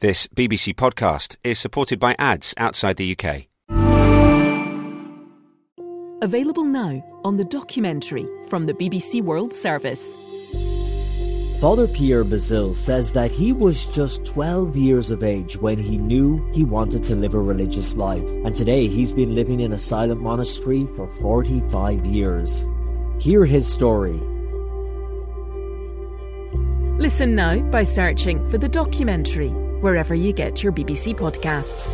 This BBC podcast is supported by ads outside the UK. Available now on The Documentary from the BBC World Service. Father Pierre Bazil says that he was just 12 years of age when he knew he wanted to live a religious life. And today he's been living in a silent monastery for 45 years. Hear his story. Listen now by searching for The Documentary wherever you get your BBC podcasts.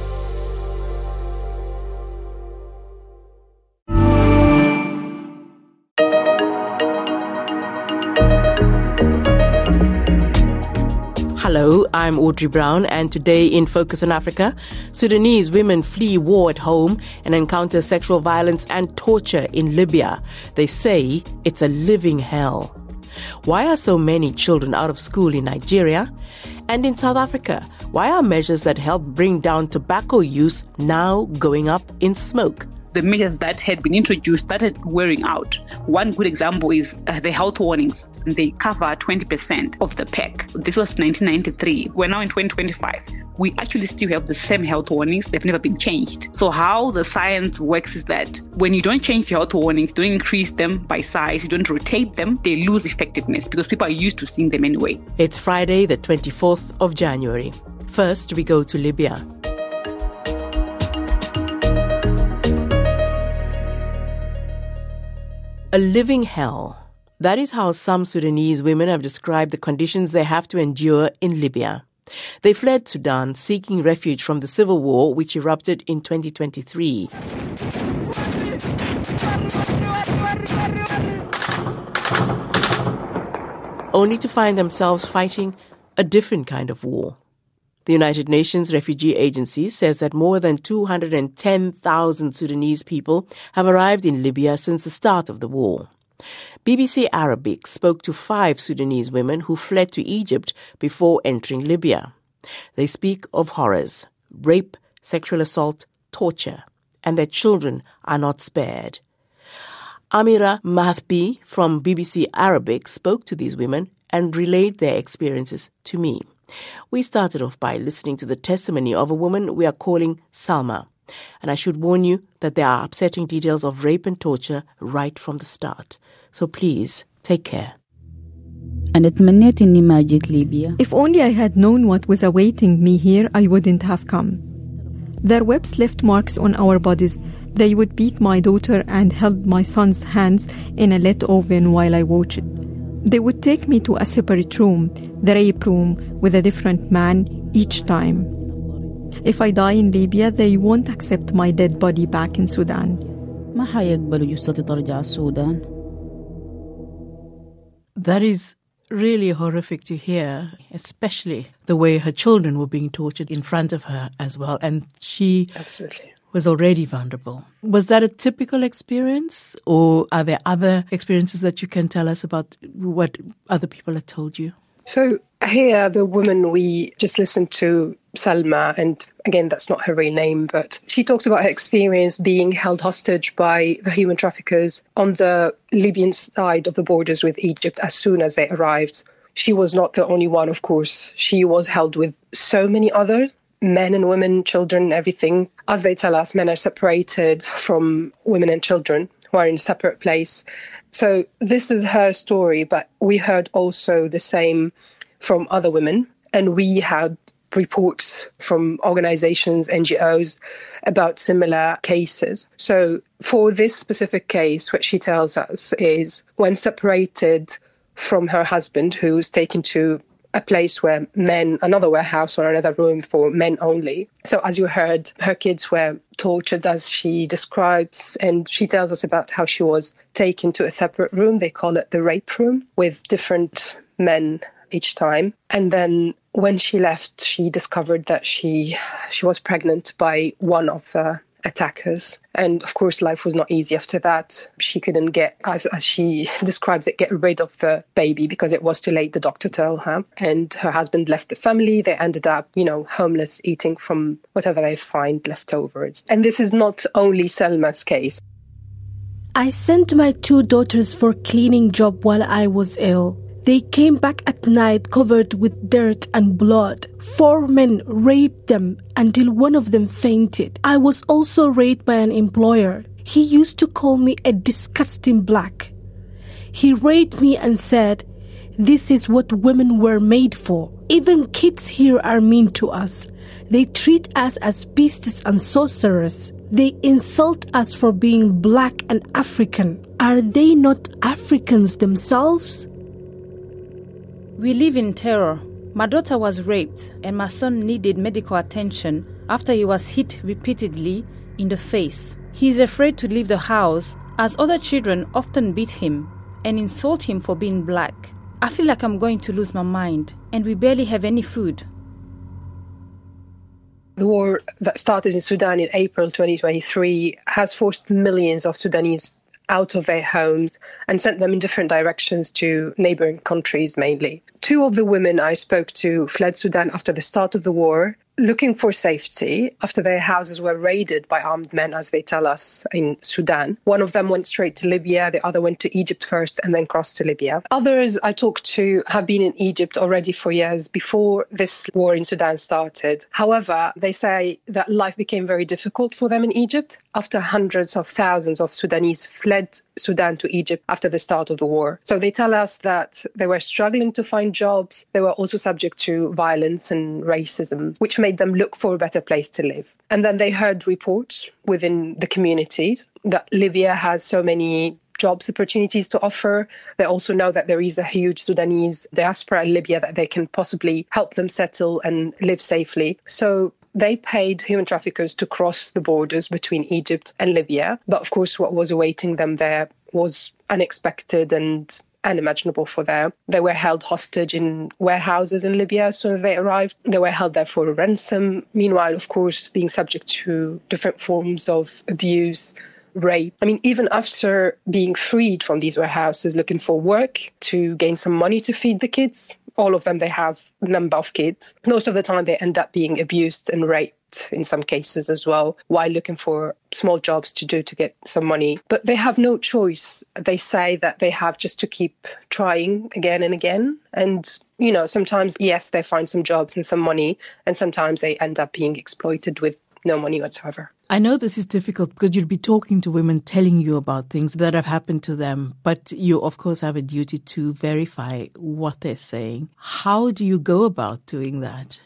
Hello, I'm Audrey Brown, and today in Focus on Africa, Sudanese women flee war at home and encounter sexual violence and torture in Libya. They say it's a living hell. Why are so many children out of school in Nigeria? And in South Africa, why are measures that help bring down tobacco use now going up in smoke? The measures that had been introduced started wearing out. One good example is the health warnings. They cover 20% of the pack. This was 1993. We're now in 2025. We actually still have the same health warnings. They've never been changed. So how the science works is that when you don't change the health warnings, don't increase them by size, you don't rotate them, they lose effectiveness because people are used to seeing them anyway. It's Friday, the 24th of January. First, we go to Libya. A living hell. That is how some Sudanese women have described the conditions they have to endure in Libya. They fled Sudan seeking refuge from the civil war which erupted in 2023. Only to find themselves fighting a different kind of war. The United Nations Refugee Agency says that more than 210,000 Sudanese people have arrived in Libya since the start of the war. BBC Arabic spoke to 5 Sudanese women who fled to Egypt before entering Libya. They speak of horrors, rape, sexual assault, torture, and their children are not spared. Amira Mahbi from BBC Arabic spoke to these women and relayed their experiences to me. We started off by listening to the testimony of a woman we are calling Salma. And I should warn you that there are upsetting details of rape and torture right from the start. So please, take care. If only I had known what was awaiting me here, I wouldn't have come. Their webs left marks on our bodies. They would beat my daughter and held my son's hands in a lit oven while I watched. They would take me to a separate room, the rape room, with a different man each time. If I die in Libya, they won't accept my dead body back in Sudan. That is really horrific to hear, especially the way her children were being tortured in front of her as well. And she Absolutely. was already vulnerable. Was that a typical experience, or are there other experiences that you can tell us about what other people have told you? So here, the woman we just listened to, Salma, and again, that's not her real name, but she talks about her experience being held hostage by the human traffickers on the Libyan side of the borders with Egypt as soon as they arrived. She was not the only one, of course. She was held with so many other men and women, children, everything. As they tell us, men are separated from women and children who are in a separate place. So this is her story, but we heard also the same from other women, and we had reports from organizations, NGOs, about similar cases. So for this specific case, what she tells us is when separated from her husband, who's taken to a place where men, another warehouse or another room for men only. So as you heard, her kids were tortured as she describes, and she tells us about how she was taken to a separate room. They call it the rape room, with different men each time. And then when she left, she discovered that she was pregnant by one of the attackers. And of course, life was not easy after that. She couldn't get, as she describes it, get rid of the baby because it was too late, the doctor told her. And her husband left the family. They ended up, homeless, eating from whatever they find leftovers. And this is not only Selma's case. I sent my 2 daughters for cleaning job while I was ill. They came back at night covered with dirt and blood. 4 men raped them until one of them fainted. I was also raped by an employer. He used to call me a disgusting black. He raped me and said, "This is what women were made for." Even kids here are mean to us. They treat us as beasts and sorcerers. They insult us for being black and African. Are they not Africans themselves? We live in terror. My daughter was raped and my son needed medical attention after he was hit repeatedly in the face. He is afraid to leave the house as other children often beat him and insult him for being black. I feel like I'm going to lose my mind and we barely have any food. The war that started in Sudan in April 2023 has forced millions of Sudanese out of their homes and sent them in different directions to neighboring countries mainly. 2 of the women I spoke to fled Sudan after the start of the war, looking for safety after their houses were raided by armed men, as they tell us, in Sudan. One of them went straight to Libya, the other went to Egypt first and then crossed to Libya. Others I talked to have been in Egypt already for years before this war in Sudan started. However, they say that life became very difficult for them in Egypt after hundreds of thousands of Sudanese fled Sudan to Egypt after the start of the war. So they tell us that they were struggling to find jobs. They were also subject to violence and racism, which made them look for a better place to live. And then they heard reports within the communities that Libya has so many jobs opportunities to offer. They also know that there is a huge Sudanese diaspora in Libya that they can possibly help them settle and live safely. So they paid human traffickers to cross the borders between Egypt and Libya. But of course, what was awaiting them there was unexpected and unimaginable for them. They were held hostage in warehouses in Libya as soon as they arrived. They were held there for a ransom. Meanwhile, of course, being subject to different forms of abuse, rape. I mean, even after being freed from these warehouses, looking for work to gain some money to feed the kids, all of them, they have a number of kids. Most of the time, they end up being abused and raped in some cases as well, while looking for small jobs to do to get some money. But they have no choice. They say that they have just to keep trying again and again. And, you know, sometimes, yes, they find some jobs and some money, and sometimes they end up being exploited with no money whatsoever. I know this is difficult because you'll be talking to women telling you about things that have happened to them, but you, of course, have a duty to verify what they're saying. How do you go about doing that?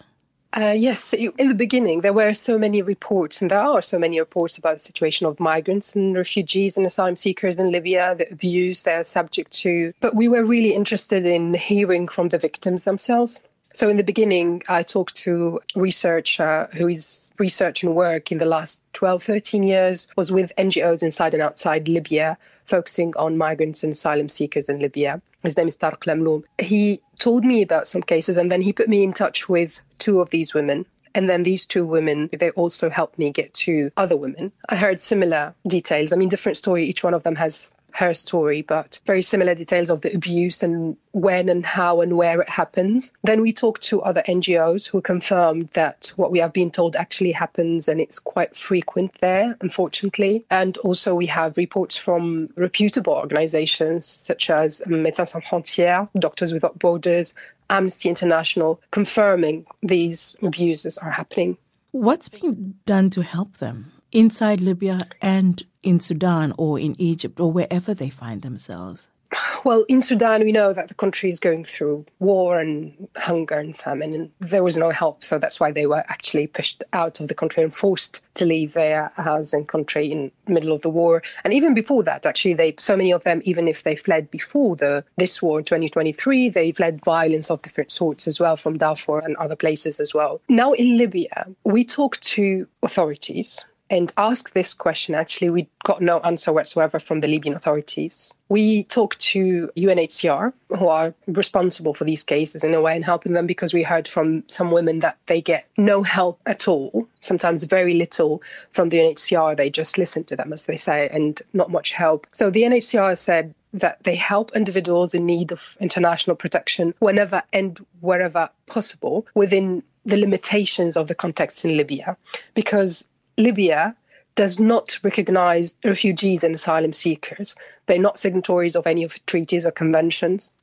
Yes, in the beginning, there were so many reports, and there are so many reports about the situation of migrants and refugees and asylum seekers in Libya, the abuse they're subject to. But we were really interested in hearing from the victims themselves. So in the beginning, I talked to a researcher who is researching work in the last 12, 13 years, was with NGOs inside and outside Libya, focusing on migrants and asylum seekers in Libya. His name is Tarek Lamloum. He told me about some cases, and then he put me in touch with 2 of these women. And then these 2 women, they also helped me get to other women. I heard similar details. I mean, different story. Each one of them has her story, but very similar details of the abuse and when and how and where it happens. Then we talked to other NGOs who confirmed that what we have been told actually happens, and it's quite frequent there, unfortunately. And also we have reports from reputable organizations such as Médecins Sans Frontières, Doctors Without Borders, Amnesty International, confirming these abuses are happening. What's being done to help them inside Libya and in Sudan or in Egypt or wherever they find themselves? Well, in Sudan, we know that the country is going through war and hunger and famine, and there was no help. So that's why they were actually pushed out of the country and forced to leave their house and country in the middle of the war. And even before that, actually, so many of them, even if they fled before this war in 2023, they fled violence of different sorts as well from Darfur and other places as well. Now in Libya, we talked to authorities and asked this question. Actually, we got no answer whatsoever from the Libyan authorities. We talked to UNHCR, who are responsible for these cases in a way and helping them, because we heard from some women that they get no help at all, sometimes very little from the UNHCR. They just listen to them, as they say, and not much help. So the UNHCR said that they help individuals in need of international protection whenever and wherever possible within the limitations of the context in Libya, because Libya does not recognize refugees and asylum seekers. They're not signatories of any of the treaties or conventions.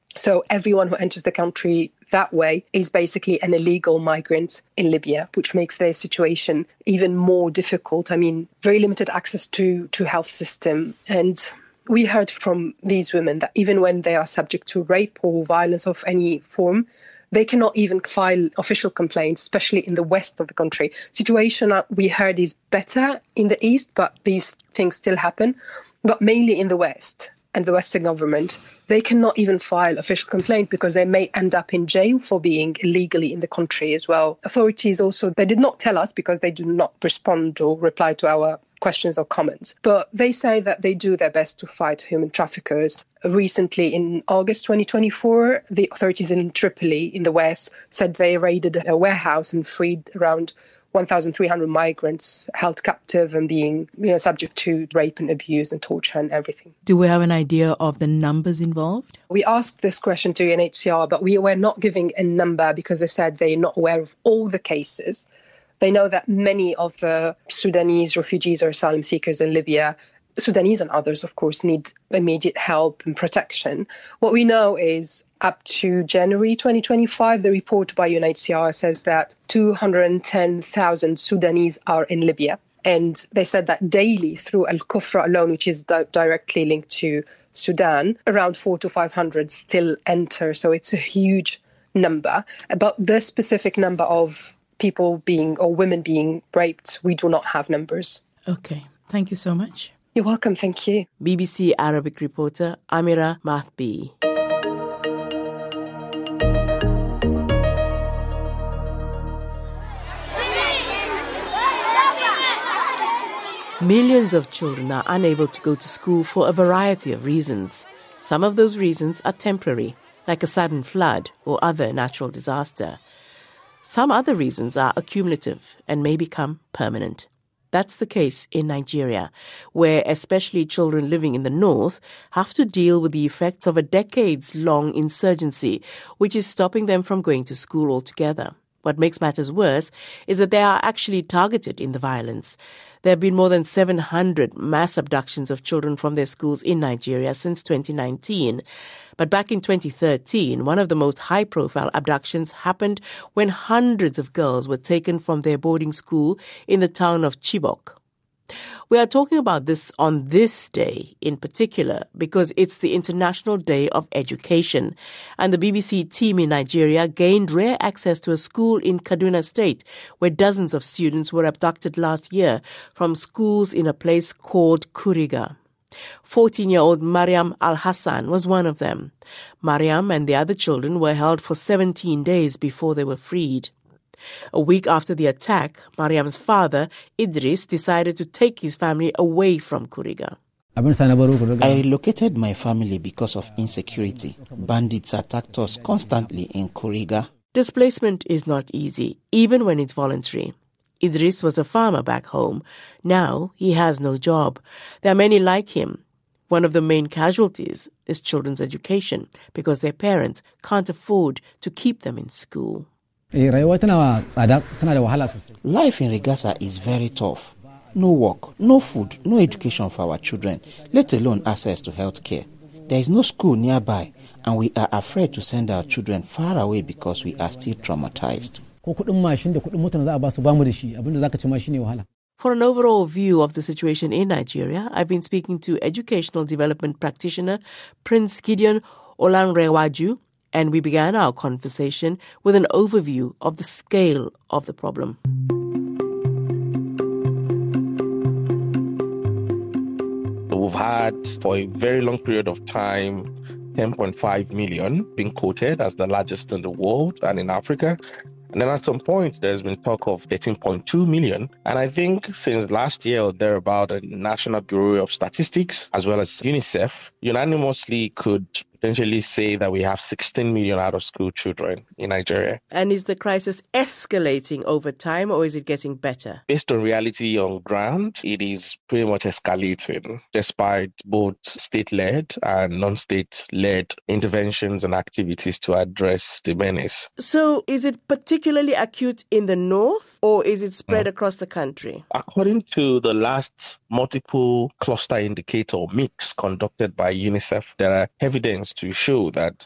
So everyone who enters the country that way is basically an illegal migrant in Libya, which makes their situation even more difficult. I mean, very limited access to health system. And we heard from these women that even when they are subject to rape or violence of any form, they cannot even file official complaints, especially in the west of the country. Situation we heard is better in the east, but these things still happen. But mainly in the west and the Western government, they cannot even file official complaint because they may end up in jail for being illegally in the country as well. Authorities also, they did not tell us because they do not respond or reply to our questions or comments, but they say that they do their best to fight human traffickers. Recently, in August 2024, the authorities in Tripoli in the west said they raided a warehouse and freed around 1,300 migrants held captive and being subject to rape and abuse and torture and everything. Do we have an idea of the numbers involved? We asked this question to UNHCR, but we were not giving a number because they said they're not aware of all the cases. They know that many of the Sudanese refugees or asylum seekers in Libya, Sudanese and others, of course, need immediate help and protection. What we know is up to January 2025, the report by UNHCR says that 210,000 Sudanese are in Libya. And they said that daily through Al-Kufra alone, which is directly linked to Sudan, around 400 to 500 still enter. So it's a huge number. About the specific number of people being or women being raped, we do not have numbers. Okay. Thank you so much. You're welcome. Thank you. BBC Arabic reporter Amira Mahbi. Millions of children are unable to go to school for a variety of reasons. Some of those reasons are temporary, like a sudden flood or other natural disaster. Some other reasons are accumulative and may become permanent. That's the case in Nigeria, where especially children living in the north have to deal with the effects of a decades-long insurgency, which is stopping them from going to school altogether. What makes matters worse is that they are actually targeted in the violence. There have been more than 700 mass abductions of children from their schools in Nigeria since 2019. But back in 2013, one of the most high-profile abductions happened when hundreds of girls were taken from their boarding school in the town of Chibok. We are talking about this on this day in particular because it's the International Day of Education, and the BBC team in Nigeria gained rare access to a school in Kaduna State where dozens of students were abducted last year from schools in a place called Kuriga. 14-year-old Mariam Al-Hassan was one of them. Mariam and the other children were held for 17 days before they were freed. A week after the attack, Mariam's father, Idris, decided to take his family away from Kuriga. I relocated my family because of insecurity. Bandits attacked us constantly in Kuriga. Displacement is not easy, even when it's voluntary. Idris was a farmer back home. Now he has no job. There are many like him. One of the main casualties is children's education because their parents can't afford to keep them in school. Life in Rigasa is very tough. No work, no food, no education for our children, let alone access to health care. There is no school nearby, and we are afraid to send our children far away because we are still traumatized. For an overall view of the situation in Nigeria, I've been speaking to educational development practitioner Prince Gideon Olanrewaju, and we began our conversation with an overview of the scale of the problem. We've had, for a very long period of time, 10.5 million being quoted as the largest in the world and in Africa. And then at some point, there's been talk of 13.2 million. And I think since last year or thereabout, the National Bureau of Statistics, as well as UNICEF, unanimously could potentially say that we have 16 million out-of-school children in Nigeria. And is the crisis escalating over time, or is it getting better? Based on reality on ground, it is pretty much escalating, despite both state-led and non-state-led interventions and activities to address the menace. So is it particularly acute in the north, or is it spread across the country? According to the last multiple cluster indicator mix conducted by UNICEF, there are evidence to show that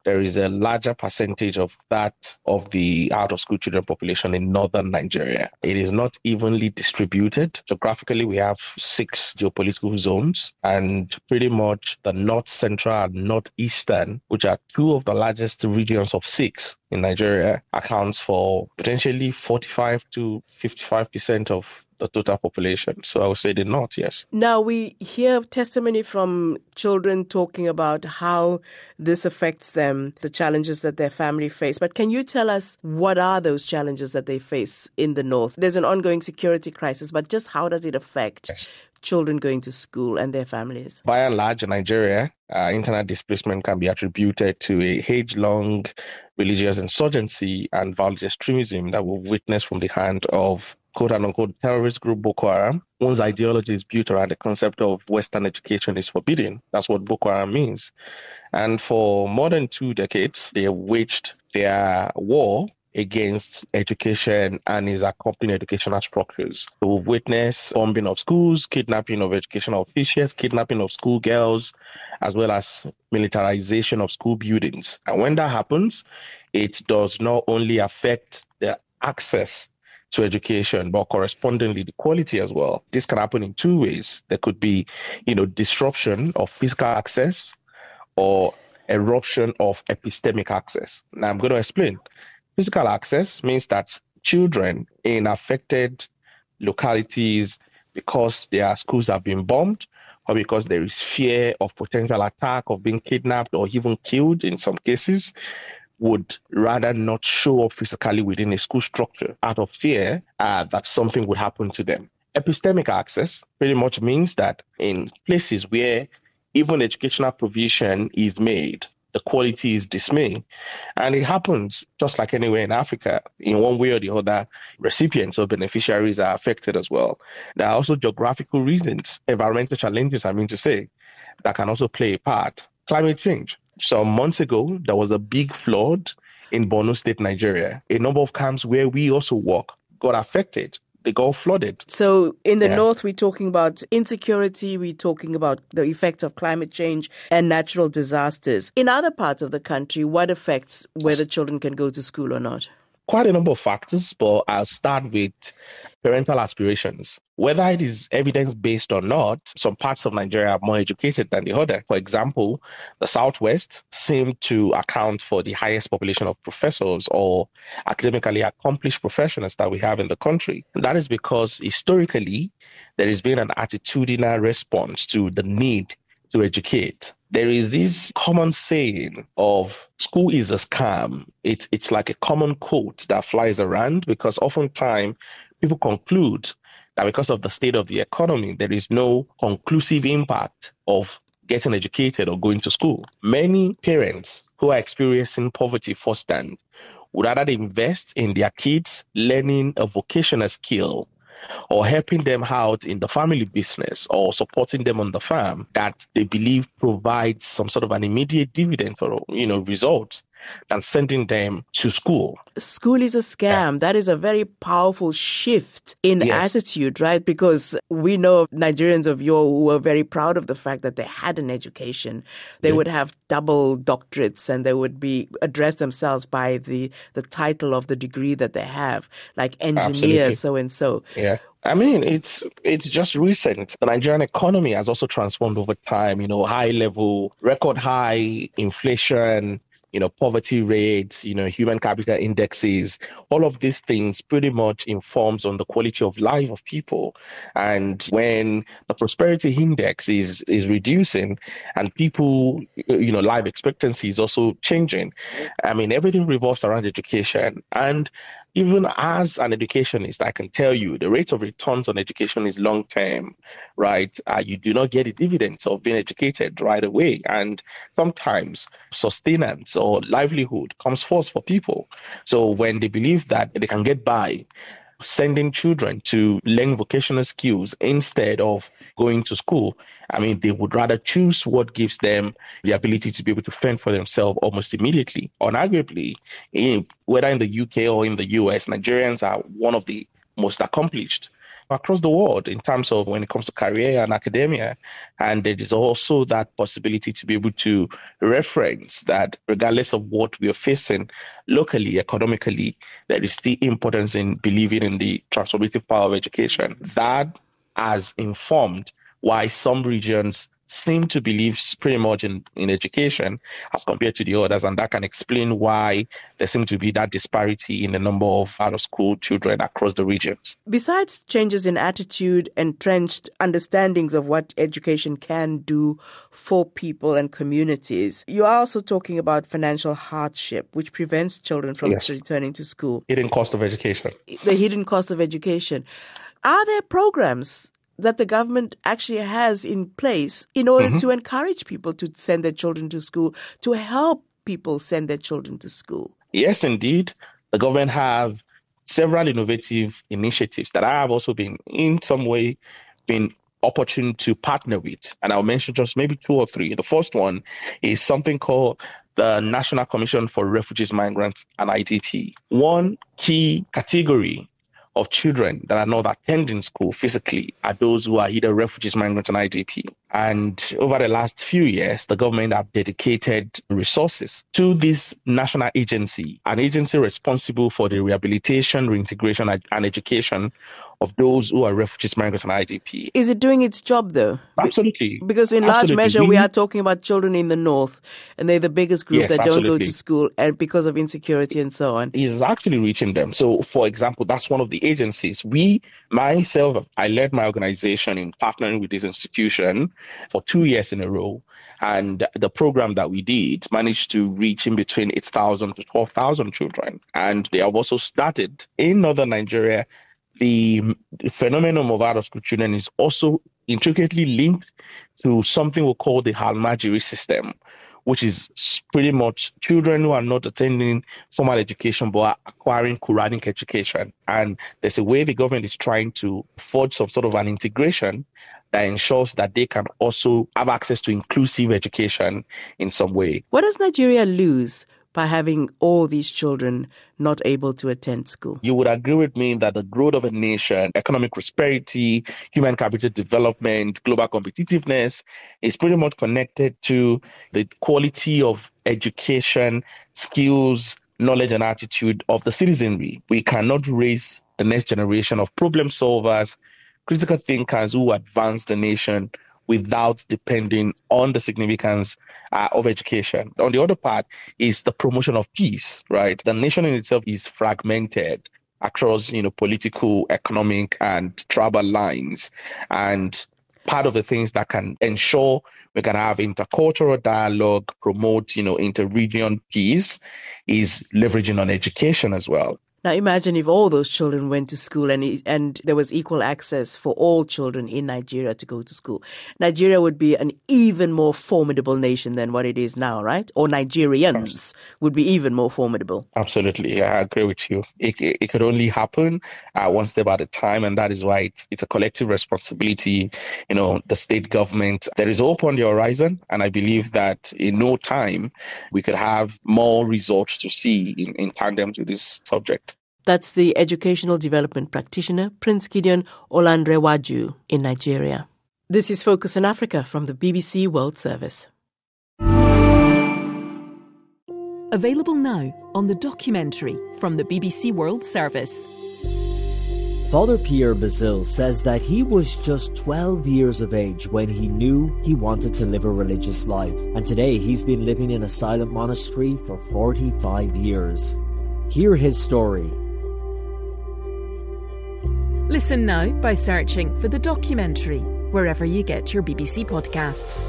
there is a larger percentage of that of the out-of-school children population in northern Nigeria. It is not evenly distributed. Geographically, we have 6 geopolitical zones, and pretty much the north central and northeastern, which are 2 of the largest regions of 6 in Nigeria, accounts for potentially 45 to 55% of the total population. So I would say the north, yes. Now, we hear testimony from children talking about how this affects them, the challenges that their family face. But can you tell us what are those challenges that they face in the north? There's an ongoing security crisis, but just how does it affect children going to school and their families? By and large, in Nigeria, internet displacement can be attributed to a age-long religious insurgency and violent extremism that we've witnessed from the hand of quote-unquote terrorist group Boko Haram, whose ideology is built around the concept of Western education is forbidden. That's what Boko Haram means. And for more than 2 decades, they have waged their war against education and its accompanying educational structures. So we've witnessed bombing of schools, kidnapping of educational officials, kidnapping of schoolgirls, as well as militarization of school buildings. And when that happens, it does not only affect the access to education, but correspondingly the quality as well. This can happen in 2 ways. There could be, disruption of physical access or eruption of epistemic access. Now I'm going to explain. Physical access means that children in affected localities, because their schools have been bombed, or because there is fear of potential attack, of being kidnapped or even killed in some cases, would rather not show up physically within a school structure out of fear that something would happen to them. Epistemic access pretty much means that in places where even educational provision is made, the quality is dismaying. And it happens just like anywhere in Africa. In one way or the other, recipients or beneficiaries are affected as well. There are also geographical reasons, environmental challenges, that can also play a part. Climate change. Some months ago, there was a big flood in Borno State, Nigeria. A number of camps where we also work got affected. They got flooded. So in the north, we're talking about insecurity, we're talking about the effects of climate change and natural disasters. In other parts of the country, what affects whether children can go to school or not? Quite a number of factors, but I'll start with parental aspirations. Whether it is evidence-based or not, some parts of Nigeria are more educated than the other. For example, the Southwest seem to account for the highest population of professors or academically accomplished professionals that we have in the country. That is because historically, there has been an attitudinal response to the need to educate. There is this common saying of school is a scam. It's like a common quote that flies around because oftentimes people conclude that because of the state of the economy, there is no conclusive impact of getting educated or going to school. Many parents who are experiencing poverty firsthand would rather invest in their kids learning a vocational skill or helping them out in the family business or supporting them on the farm that they believe provides some sort of an immediate dividend or, results than sending them to school. School is a scam. That is a very powerful shift in attitude, right? Because we know Nigerians of yore who were very proud of the fact that they had an education. They would have double doctorates and they would be address themselves by the title of the degree that they have, like engineer, so-and-so. Yeah. I mean, it's just recent. The Nigerian economy has also transformed over time, high level, record high inflation, poverty rates, human capital indexes, all of these things pretty much informs on the quality of life of people. And when the prosperity index is reducing and people, life expectancy is also changing, I mean, everything revolves around education. And even as an educationist, I can tell you the rate of returns on education is long-term, right? You do not get the dividends of being educated right away. And sometimes sustenance or livelihood comes first for people. So when they believe that they can get by sending children to learn vocational skills instead of going to school, I mean, they would rather choose what gives them the ability to be able to fend for themselves almost immediately. Unarguably, whether in the UK or in the US, Nigerians are one of the most accomplished across the world in terms of when it comes to career and academia. And there is also that possibility to be able to reference that regardless of what we are facing locally, economically, there is still importance in believing in the transformative power of education. That has informed why some regions seem to believe pretty much in education as compared to the others, and that can explain why there seems to be that disparity in the number of out-of-school children across the regions. Besides changes in attitude, entrenched understandings of what education can do for people and communities, you are also talking about financial hardship, which prevents children from returning to school. Hidden cost of education. The hidden cost of education. Are there programs that the government actually has in place in order to encourage people to send their children to school, to help people send their children to school? Yes, indeed. The government have several innovative initiatives that I have also been in some way been opportune to partner with. And I'll mention just maybe 2 or 3. The first one is something called the National Commission for Refugees, Migrants and IDP. One key category of children that are not attending school physically are those who are either refugees, migrants, and IDP. And over the last few years, the government have dedicated resources to this national agency, an agency responsible for the rehabilitation, reintegration, and education of those who are refugees, migrants, and IDP. Is it doing its job, though? Absolutely. Because in large measure, we are talking about children in the north, and they're the biggest group that don't go to school and because of insecurity and so on. Is actually reaching them. So, for example, that's one of the agencies. I led my organization in partnering with this institution for 2 years in a row. And the program that we did managed to reach in between 8,000 to 12,000 children. And they have also started in northern Nigeria. The phenomenon of out-of-school children is also intricately linked to something we call the Almajiri system, which is pretty much children who are not attending formal education but are acquiring Quranic education. And there's a way the government is trying to forge some sort of an integration that ensures that they can also have access to inclusive education in some way. What does Nigeria lose by having all these children not able to attend school? You would agree with me that the growth of a nation, economic prosperity, human capital development, global competitiveness is pretty much connected to the quality of education, skills, knowledge and attitude of the citizenry. We cannot raise the next generation of problem solvers, critical thinkers who advance the nation without depending on the significance of education. On the other part is the promotion of peace, right? The nation in itself is fragmented across, political, economic, and tribal lines. And part of the things that can ensure we can have intercultural dialogue, promote, inter-region peace is leveraging on education as well. Now imagine if all those children went to school and there was equal access for all children in Nigeria to go to school. Nigeria would be an even more formidable nation than what it is now, right? Or Nigerians would be even more formidable. Absolutely. I agree with you. It could only happen one step at a time, and that is why it's a collective responsibility. The state government, there is hope on the horizon, and I believe that in no time we could have more results to see in tandem to this subject. That's the educational development practitioner, Prince Gideon Olanrewaju in Nigeria. This is Focus on Africa from the BBC World Service. Available now on the documentary from the BBC World Service. Father Pierre Bazil says that he was just 12 years of age when he knew he wanted to live a religious life. And today he's been living in a silent monastery for 45 years. Hear his story. Listen now by searching for the documentary wherever you get your BBC podcasts.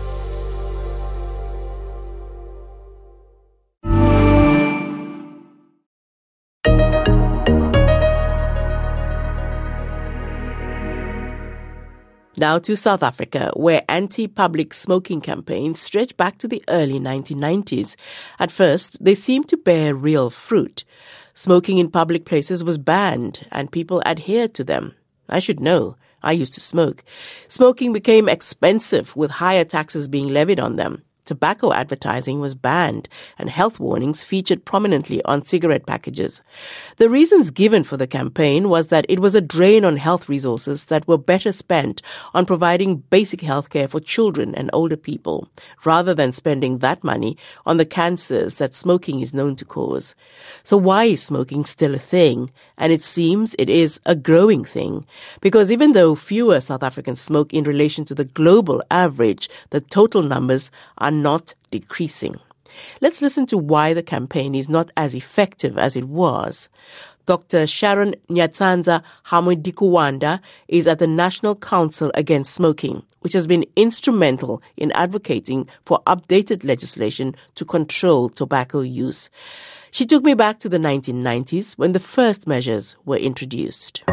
Now to South Africa, where anti-public smoking campaigns stretch back to the early 1990s. At first, they seemed to bear real fruit. Smoking in public places was banned, and people adhered to them. I should know. I used to smoke. Smoking became expensive, with higher taxes being levied on them. Tobacco advertising was banned and health warnings featured prominently on cigarette packages. The reasons given for the campaign was that it was a drain on health resources that were better spent on providing basic health care for children and older people, rather than spending that money on the cancers that smoking is known to cause. So why is smoking still a thing? And it seems it is a growing thing, because even though fewer South Africans smoke in relation to the global average, the total numbers are not decreasing. Let's listen to why the campaign is not as effective as it was. Dr. Sharon Nyatsanza Hamudikuwanda is at the National Council Against Smoking, which has been instrumental in advocating for updated legislation to control tobacco use. She took me back to the 1990s when the first measures were introduced.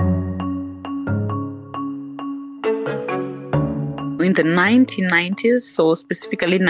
In the 1990s, so specifically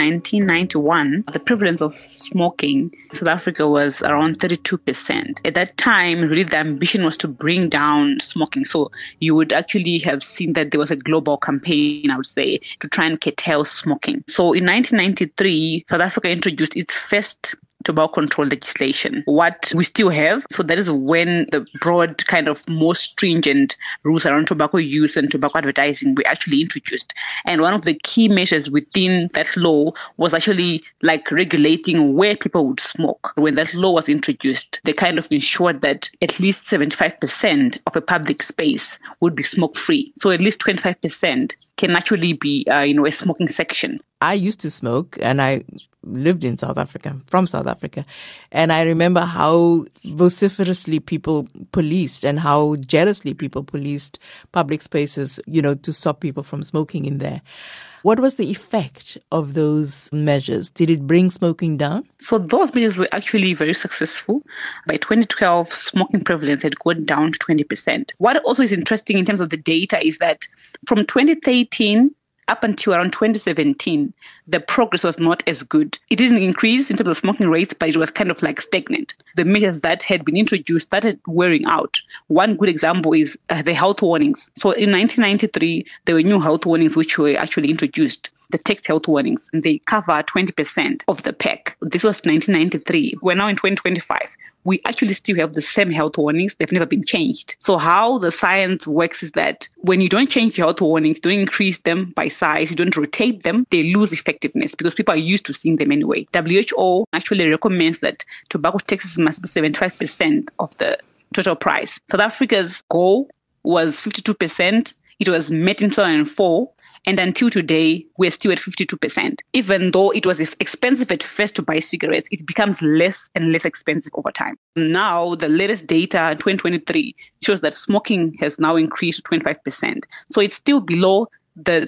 1991, the prevalence of smoking in South Africa was around 32%. At that time, really the ambition was to bring down smoking. So you would actually have seen that there was a global campaign, I would say, to try and curtail smoking. So in 1993, South Africa introduced its first tobacco control legislation. What we still have, so that is when the broad kind of more stringent rules around tobacco use and tobacco advertising were actually introduced. And one of the key measures within that law was actually like regulating where people would smoke. When that law was introduced, they kind of ensured that at least 75% of a public space would be smoke-free. So at least 25% can actually be, a smoking section. I used to smoke, and I lived in South Africa, from South Africa. And I remember how vociferously people policed and how jealously people policed public spaces, to stop people from smoking in there. What was the effect of those measures? Did it bring smoking down? So those measures were actually very successful. By 2012, smoking prevalence had gone down to 20%. What also is interesting in terms of the data is that from 2013 up until around 2017, the progress was not as good. It didn't increase in terms of smoking rates, but it was kind of like stagnant. The measures that had been introduced started wearing out. One good example is the health warnings. So in 1993, there were new health warnings which were actually introduced. The text health warnings, and they cover 20% of the pack. This was 1993. We're now in 2025. We actually still have the same health warnings. They've never been changed. So how the science works is that when you don't change the health warnings, don't increase them by size, you don't rotate them, they lose effectiveness because people are used to seeing them anyway. WHO actually recommends that tobacco taxes must be 75% of the total price. South Africa's goal was 52%. It was met in 2004. And until today, we're still at 52%. Even though it was expensive at first to buy cigarettes, it becomes less and less expensive over time. Now, the latest data, 2023, shows that smoking has now increased to 25%. So it's still below the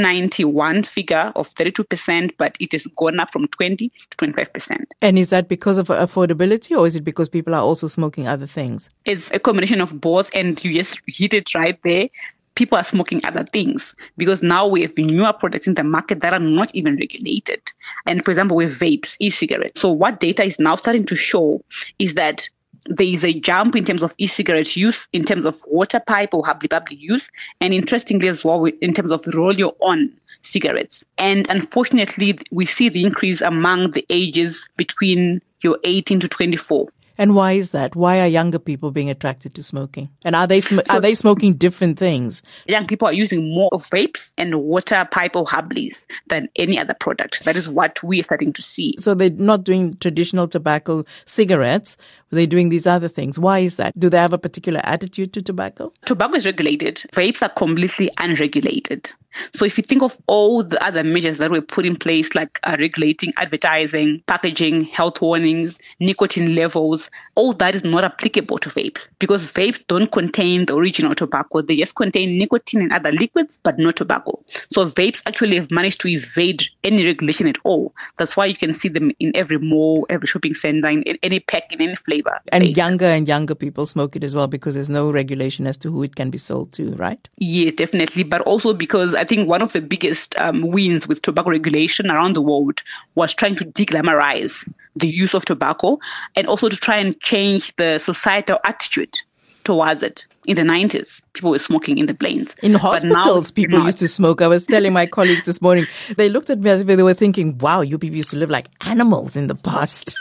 1991 figure of 32%, but it has gone up from 20 to 25%. And is that because of affordability, or is it because people are also smoking other things? It's a combination of both, and you just hit it right there. People are smoking other things because now we have newer products in the market that are not even regulated. And for example, we have vapes, e-cigarettes. So what data is now starting to show is that there is a jump in terms of e-cigarette use, in terms of water pipe or hubbly-bubbly use, and interestingly as well, in terms of roll-your-own cigarettes. And unfortunately, we see the increase among the ages between your 18 to 24. And why is that? Why are younger people being attracted to smoking? And are they smoking different things? Young people are using more of vapes and water pipe or hubblies than any other product. That is what we are starting to see. So they're not doing traditional tobacco cigarettes. They're doing these other things. Why is that? Do they have a particular attitude to tobacco? Tobacco is regulated. Vapes are completely unregulated. So if you think of all the other measures that were put in place, like regulating advertising, packaging, health warnings, nicotine levels, all that is not applicable to vapes because vapes don't contain the original tobacco. They just contain nicotine and other liquids, but not tobacco. So vapes actually have managed to evade any regulation at all. That's why you can see them in every mall, every shopping center, in any pack, in any flavor. And younger people smoke it as well because there's no regulation as to who it can be sold to, right? Yes, definitely. But also because I think one of the biggest wins with tobacco regulation around the world was trying to deglamorize the use of tobacco and also to try and change the societal attitude towards it. In the 90s, people were smoking in the planes. In hospitals, people used to smoke. I was telling my colleagues this morning, they looked at me as if they were thinking, wow, you people used to live like animals in the past.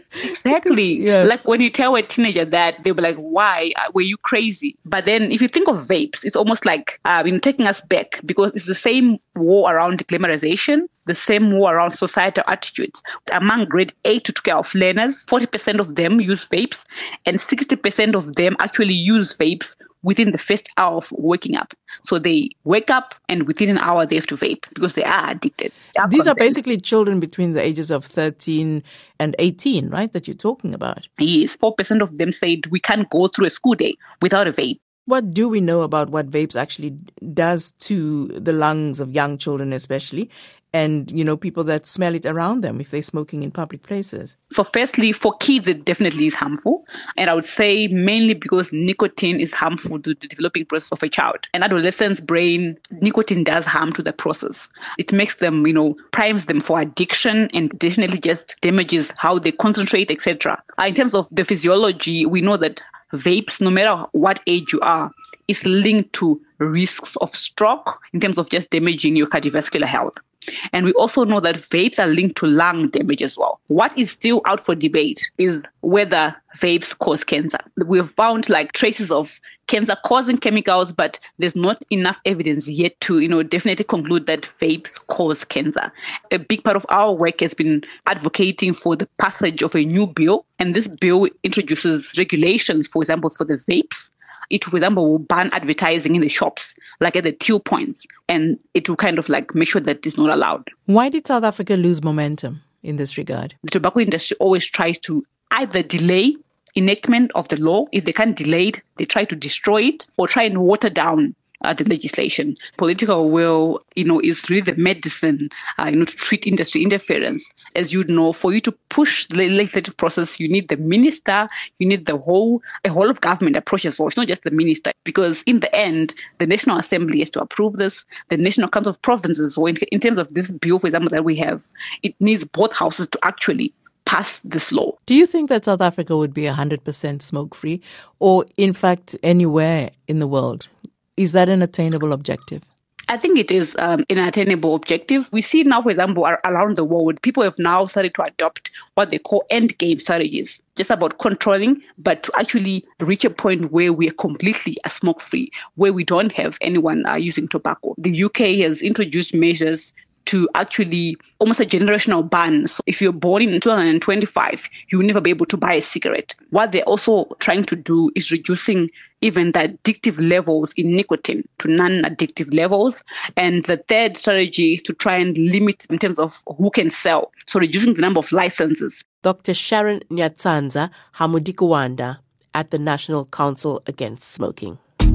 Exactly. Yeah. Like when you tell a teenager that, they'll be like, why? Were you crazy? But then if you think of vapes, it's almost like taking us back, because it's the same war around glamorization, the same war around societal attitudes. Among grade 8 to 12 learners, 40% of them use vapes, and 60% of them actually use vapes within the first hour of waking up. So they wake up and within an hour they have to vape because they are addicted. These are basically children between the ages of 13 and 18, right, that you're talking about? Yes, 4% of them said we can't go through a school day without a vape. What do we know about what vapes actually does to the lungs of young children especially, and, people that smell it around them if they're smoking in public places? So firstly, for kids, it definitely is harmful. And I would say mainly because nicotine is harmful to the developing process of a child. An adolescent's brain, nicotine does harm to the process. It makes them, primes them for addiction, and definitely just damages how they concentrate, etc. In terms of the physiology, we know that vapes, no matter what age you are, is linked to risks of stroke in terms of just damaging your cardiovascular health. And we also know that vapes are linked to lung damage as well. What is still out for debate is whether vapes cause cancer. We have found traces of cancer-causing chemicals, but there's not enough evidence yet to, definitely conclude that vapes cause cancer. A big part of our work has been advocating for the passage of a new bill, and this bill introduces regulations, for example, for the vapes. It, for example, will ban advertising in the shops, like at the till points, and it will kind of make sure that it's not allowed. Why did South Africa lose momentum in this regard? The tobacco industry always tries to either delay enactment of the law. If they can't delay it, they try to destroy it or try and water down the legislation. Political will, is really the medicine, to treat industry interference. As you know, for you to push the legislative process, you need the minister, you need a whole of government approach as well. It's not just the minister, because in the end, the National Assembly has to approve this. The National Council of Provinces, or in terms of this bill, for example, that we have, it needs both houses to actually pass this law. Do you think that South Africa would be 100% smoke-free, or in fact anywhere in the world? Is that an attainable objective? I think it is an attainable objective. We see now, for example, around the world, people have now started to adopt what they call end game strategies, just about controlling, but to actually reach a point where we are completely smoke-free, where we don't have anyone using tobacco. The UK has introduced measures to actually almost a generational ban. So if you're born in 2025, you will never be able to buy a cigarette. What they're also trying to do is reducing even the addictive levels in nicotine to non-addictive levels. And the third strategy is to try and limit in terms of who can sell. So reducing the number of licenses. Dr. Sharon Nyatsanza Hamudikuwanda at the National Council Against Smoking.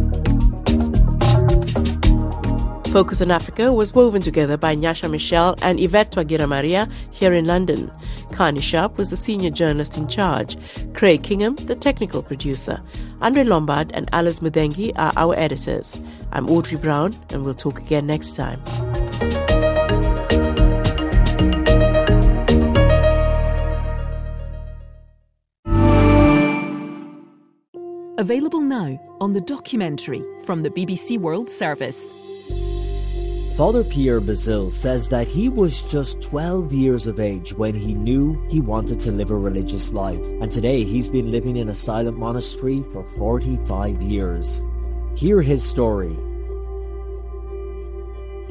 Focus on Africa was woven together by Nyasha Michelle and Yvette Twagira Maria here in London. Kani Sharp was the senior journalist in charge. Craig Kingham, the technical producer. Andre Lombard and Alice Mudengi are our editors. I'm Audrey Brown, and we'll talk again next time. Available now on The Documentary from the BBC World Service. Father Pierre Bazil says that he was just 12 years of age when he knew he wanted to live a religious life, and today he's been living in a silent monastery for 45 years. Hear his story.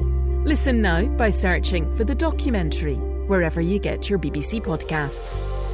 Listen now by searching for The Documentary wherever you get your BBC podcasts.